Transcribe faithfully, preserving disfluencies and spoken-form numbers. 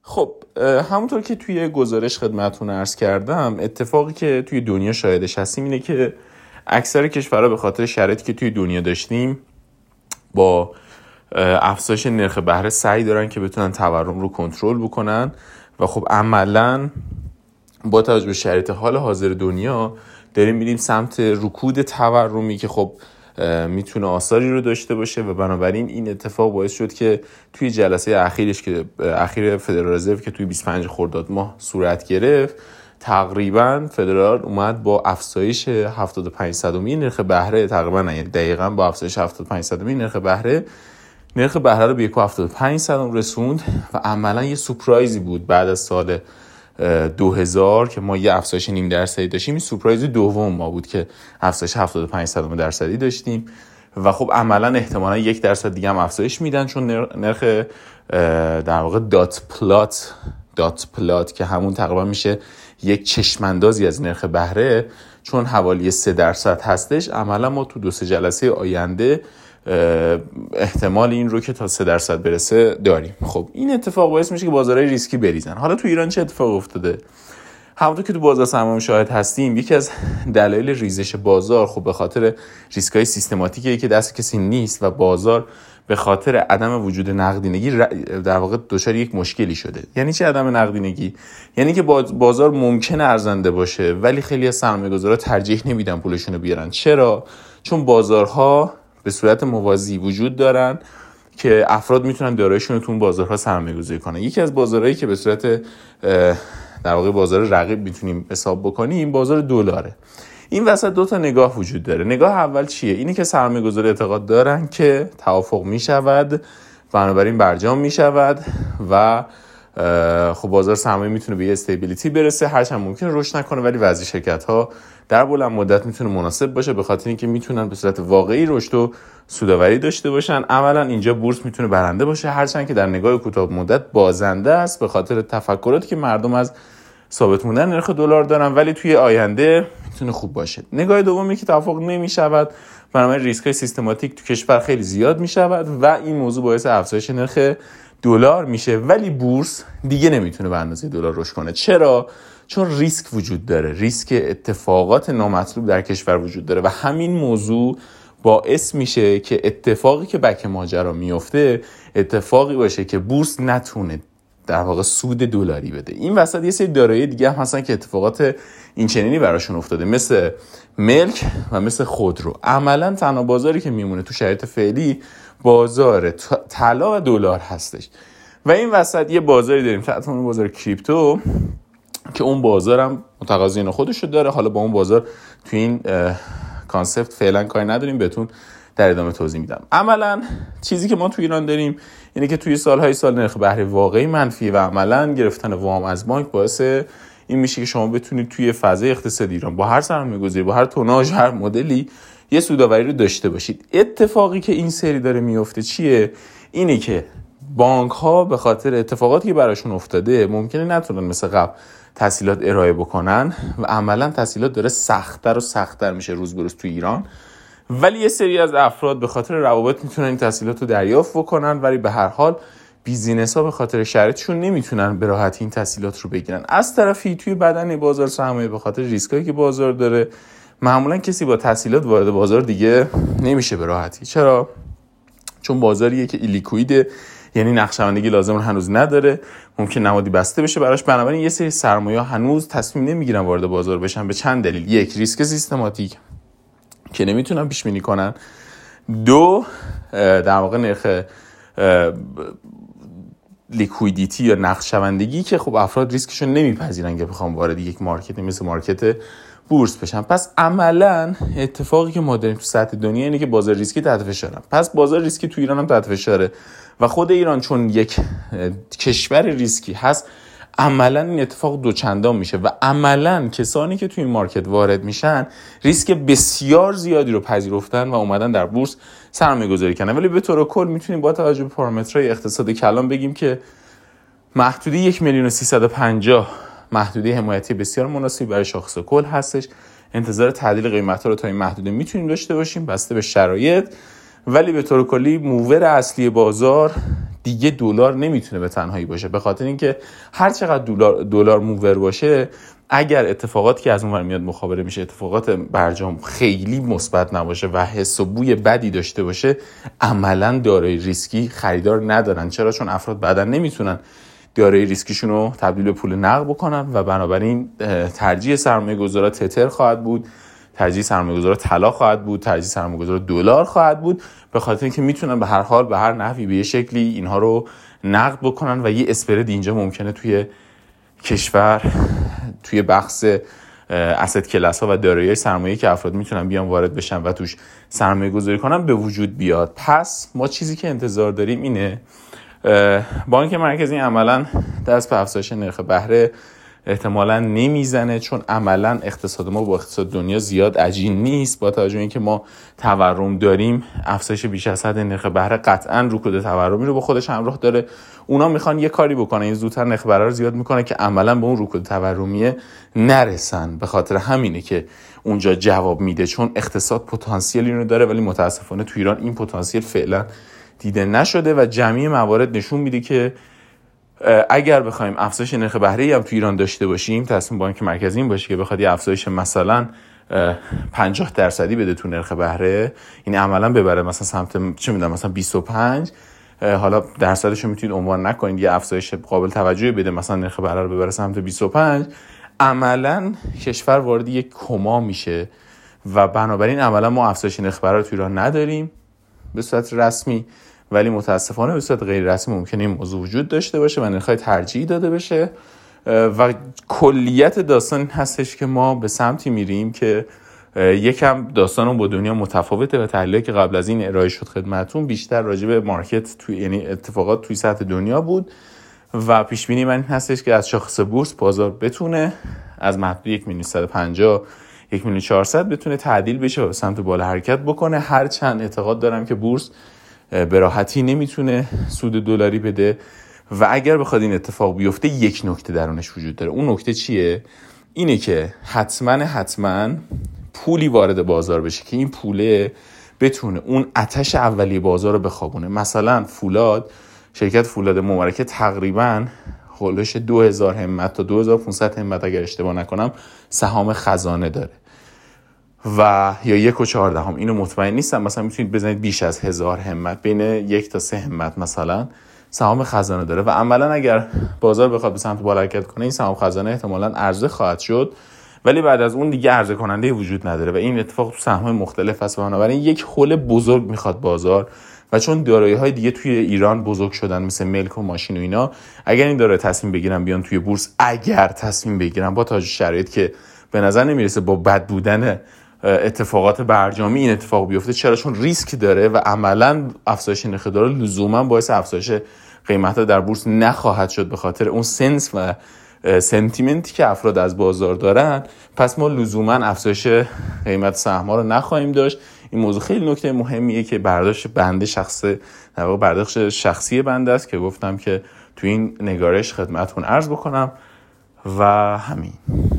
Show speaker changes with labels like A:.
A: خب همونطور که توی گزارش خدمتتون عرض کردم، اتفاقی که توی دنیا شاهدش هستیم اینه که اکثر کشورها به خاطر شرایطی که توی دنیا داشتیم با افزایش نرخ بهره سعی دارن که بتونن تورم رو کنترل بکنن و خب عملاً با توجه به شرایط حال حاضر دنیا داریم میریم سمت رکود تورمی که خب میتونه آثاری رو داشته باشه و بنابراین این اتفاق باعث شد که توی جلسه اخیرش که اخیر فدرال رزرو که توی بیست و پنج خرداد ماه صورت گرفت، تقریبا فدرال اومد با افزایش هفتاد و پنج صدمی نرخ بهره، تقریبا یعنی دقیقاً با افزایش هفتاد و پنج صدمی نرخ بهره نرخ بهره رو به یک و هفتاد و پنج صدم رسوند و عملاً یه سورپرایزی بود بعد از سال دو هزار که ما یه افزایش نیم درصدی داشتیم. این سورپرایز دوم ما بود که افزایش هفتاد و پنج صدم درصدی داشتیم و خب عملاً احتمالاً یک درصد دیگه هم افزایش میدن، چون نرخ در واقع دات پلات دات پلات که همون تقریبا میشه یک چشماندازی از نرخ بهره، چون حوالی سه درصد هستش، عملاً ما تو دو سه جلسه آینده احتمال این رو که تا سه درصد برسه داریم. خب این اتفاق باعث میشه که بازارهای ریسکی بریزن. حالا تو ایران چه اتفاق افتاده؟ همونطور که تو بازار سرمایه شاهد هستیم، یکی از دلایل ریزش بازار خب به خاطر ریسک‌های سیستماتیکیه که دست کسی نیست و بازار به خاطر عدم وجود نقدینگی در واقع دچار یک مشکلی شده. یعنی چه عدم نقدینگی؟ یعنی که بازار ممکنه ارزنده باشه ولی خیلی از سرمایه‌گذارا ترجیح نمیدن پولشون رو بیارن. چرا؟ چون بازارها به صورت موازی وجود دارن که افراد میتونن داراییشون رو تو اون بازارها سرمایه‌گذاری کنن. یکی از بازارهایی که به صورت در واقع بازار رقیب میتونیم حساب بکنیم این بازار دلاره. این وسط دو تا نگاه وجود داره. نگاه اول چیه؟ اینه که سرمایه‌گذار اعتقاد دارن که توافق میشود، بنابراین برجام میشود و خب بازار سرمایه میتونه به یه استیبیلیتی برسه، هرچند ممکن رشد نکنه ولی وضع شرکت‌ها در بلند مدت میتونه مناسب باشه، به خاطر اینکه میتونن به صورت واقعی رشد و سودآوری داشته باشن. عملاً اینجا بورس میتونه برنده باشه، هرچند که در نگاه کوتاه مدت بازنده است به خاطر تفکراتی که مردم از ثابت موندن نرخ دلار دارن، ولی توی آینده میتونه خوب باشه. نگاه دومی که توافق نمیشود، بنابراین ریسک‌های سیستماتیک تو کشور خیلی زیاد میشود و این موضوع باعث افزایش نرخ دلار میشه، ولی بورس دیگه نمیتونه به اندازه دلار رشد کنه. چرا؟ چون ریسک وجود داره، ریسک اتفاقات نامطلوب در کشور وجود داره و همین موضوع باعث میشه که اتفاقی که بک ماجرا میفته اتفاقی باشه که بورس نتونه در واقع سود دلاری بده. این وسط یه سری دارایی دیگه هم هستن که اتفاقات این چنینی براشون افتاده، مثل ملک و مثل خودرو. عملاً تنها بازاری که میمونه تو شرایط فعلی بازار طلا و دلار هستش و این وسط یه بازاری داریم تحت عنوان بازار کریپتو که اون بازارم متقاضیان خودشو داره. حالا با اون بازار تو این کانسپت فعلا کاری نداریم، بهتون در ادامه توضیح میدم. عملاً چیزی که ما تو ایران داریم اینه که توی سالهای سال نرخ بهره واقعی منفی و عملاً گرفتن وام از بانک باعث این میشه که شما بتونید توی فضای اقتصادی ایران با هر سرمایه‌گذاری، با هر توناژ، هر مدلی یه سودآوری رو داشته باشید. اتفاقی که این سری داره میفته چیه؟ اینه که بانک ها به خاطر اتفاقاتی که براشون افتاده ممکنه نتونن مثل قبل تسهیلات ارائه بکنن و عملاً تسهیلات داره سخت‌تر و سخت‌تر میشه روز به روز تو ایران، ولی یه سری از افراد به خاطر روابط میتونن این تسهیلات رو دریافت بکنن، ولی به هر حال بیزینس ها به خاطر شرایطشون نمیتونن به راحتی این تسهیلات رو بگیرن. از طرفی توی بدن بازار سرمایه به خاطر ریسکایی که بازار داره معمولا کسی با تسهیلات وارد بازار دیگه نمیشه به راحتی. چرا؟ چون بازاریه که ایلیکویده، یعنی نقشه‌بندی لازم رو هنوز نداره، ممکن نمادی بسته بشه براش، بنابراین یه سری سرمایه‌ها هنوز تصمیم نمیگیرن وارد بازار بشن به چند دلیل. یک، ریسک سیستماتیک که نمیتونن پیش بینی کنن. دو، در واقع نرخ لیکویدیتی یا نقشه‌بندی که خب افراد ریسکشون نمیپذیرن که بخوام وارد یک مارکتی مثل مارکت بورس بشن. پس عملاً اتفاقی که ما داریم تو سطح دنیا اینه که بازار ریسکی تحت فشاره. پس بازار ریسکی تو ایران هم تحت فشاره و خود ایران چون یک کشور ریسکی هست عملاً این اتفاق دوچندان میشه و عملاً کسانی که توی این مارکت وارد میشن ریسک بسیار زیادی رو پذیرفتن و اومدن در بورس سرمایه گذاری کردن. ولی به طور کل میتونیم با توجه به پارامترهای اقتصاد کلان بگیم که محدوده یک میلیون و سیصد و پنجاه محدوده حمایتی بسیار مناسبی برای شاخص کل هستش. انتظار تعدیل قیمت‌ها رو تا این محدوده میتونیم داشته باشیم بسته به شرایط ولی به طور کلی موور اصلی بازار دیگه دلار نمیتونه به تنهایی باشه، به خاطر اینکه هر چقدر دلار دلار موور باشه، اگر اتفاقاتی که از اون ور میاد مخابره میشه اتفاقات برجام خیلی مثبت نباشه و حس و بوی بدی داشته باشه، عملاً دارایی ریسکی خریدار ندارن. چرا؟ چون افراد بعداً نمیتونن دارایی ریسکیشون رو تبدیل به پول نقد بکنن و بنابراین ترجیح سرمایه‌گذارا تتر خواهد بود، ترجیح سرمایه‌گذارا طلا خواهد بود، ترجیح سرمایه‌گذارا دلار خواهد بود، به خاطر اینکه میتونن به هر حال به هر نحوی به یه شکلی اینها رو نقد بکنن و یه اسپرد اینجا ممکنه توی کشور توی بخش asset کلاس ها و دارایی سرمایه که افراد میتونن بیان وارد بشن و توش سرمایه گذاری کنن به وجود بیاد. پس ما چیزی که انتظار داریم اینه بانک مرکزی عملاً دست به افزایش نرخ بهره احتمالاً نمیزنه، چون عملاً اقتصاد ما با اقتصاد دنیا زیاد عجین نیست. با توجه اینکه ما تورم داریم، افزایش بیش از حد نرخ بهره قطعاً رکود تورمی رو با خودش همراه داره. اونا میخوان یه کاری بکنن، این زودتر نرخ بهره رو زیاد میکنه که عملاً به اون رکود تورمی نرسن. به خاطر همینه که اونجا جواب میده، چون اقتصاد پتانسیلی رو داره، ولی متاسفانه تو ایران این پتانسیل فعلا دیده نشده و جمعی موارد نشون میده که اگر بخوایم افزایش نرخ بهره‌ای هم تو ایران داشته باشیم، تصمیم بانک مرکزی این باشه که بخواد یه افزایش مثلا پنجاه درصدی بده تو نرخ بهره، این عملا ببره مثلا سمت چه میدونم مثلا بیست و پنج، حالا درصدش رو میتونید عنوان نکنید، یه افزایش قابل توجهی بده مثلا نرخ بهره رو ببره سمت بیست و پنج، عملا کشور وارد یک کما میشه و بنابراین عملا ما افزایش نرخ بهره رو تو ایران نداریم به صورت رسمی، ولی متاسفانه به صورت غیر رسمی ممکنه این موضوع وجود داشته باشه و نرخ‌های ترجیح داده بشه و کلیت داستان این هستش که ما به سمتی میریم که یکم داستانمون با دنیا متفاوته و تحلیلی که قبل از این ارائه شد خدمتتون بیشتر راجع به مارکت توی یعنی اتفاقات توی سطح دنیا بود و پیش بینی من این هستش که از شاخص بورس بازار بتونه از محدود یک میلیون صد و پنجاه یک میلیون چهارصد بتونه تعدیل بشه و به سمت بالا حرکت بکنه. هر چند اعتقاد دارم که بورس به راحتی نمیتونه سود دلاری بده و اگر بخواد این اتفاق بیفته یک نکته درونش وجود داره. اون نکته چیه؟ اینه که حتما حتما پولی وارد بازار بشه که این پوله بتونه اون آتش اولیه بازار رو بخوابونه. مثلا فولاد، شرکت فولاد مبارکه تقریبا هولش دو هزار همت تا دو هزار و پانصد همت اگر اشتباه نکنم سهام خزانه داره و یا یک و چهاردهم، اینو مطمئن نیستم، مثلا میتونید بزنید بیش از هزار همت، بین یک تا سه همت مثلا سهام خزانه داره و عملا اگر بازار بخواد به سمت بالا حرکت کنه این سهام خزانه احتمالاً عرضه خواهد شد، ولی بعد از اون دیگه عرضه کننده وجود نداره و این اتفاق تو سهم‌های مختلف هست. بنابراین یک هول بزرگ میخواد بازار و چون دارایی‌های دیگه توی ایران بزرگ شدن مثل ملک و ماشین و اینا، اگر این دارایی تصمیم بگیرن بیان توی بورس، اگر تصمیم بگیرن با توجه شرایط که به نظر نمیرسه با بد بودن اتفاقات برجامی این اتفاق بیفته، چرا؟ چون ریسک داره و عملاً افزایش نرخ دلار لزوما باعث افزایش قیمت‌ها در بورس نخواهد شد به خاطر اون سنس و سنتیمنتی که افراد از بازار دارن. پس ما لزوما افزایش قیمت سهم‌ها رو نخواهیم داشت. این موضوع خیلی نکته مهمیه که برداشت بنده شخص در واقع برداشت شخصی بنده است که گفتم که تو این نگارش خدمتتون عرض بکنم و همین.